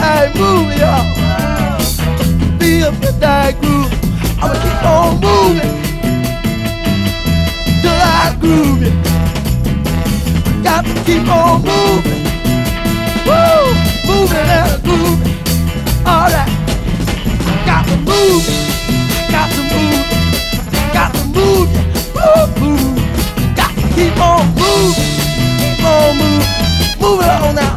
midnight movie, y'all. Be a midnight groove. I'ma keep on moving till I groove it. Got to keep on moving. Woo! Moving and grooving. Alright. Got to move it. Got to move it. Got to move it. Move. Got to keep on moving. Keep on moving. Move it on now.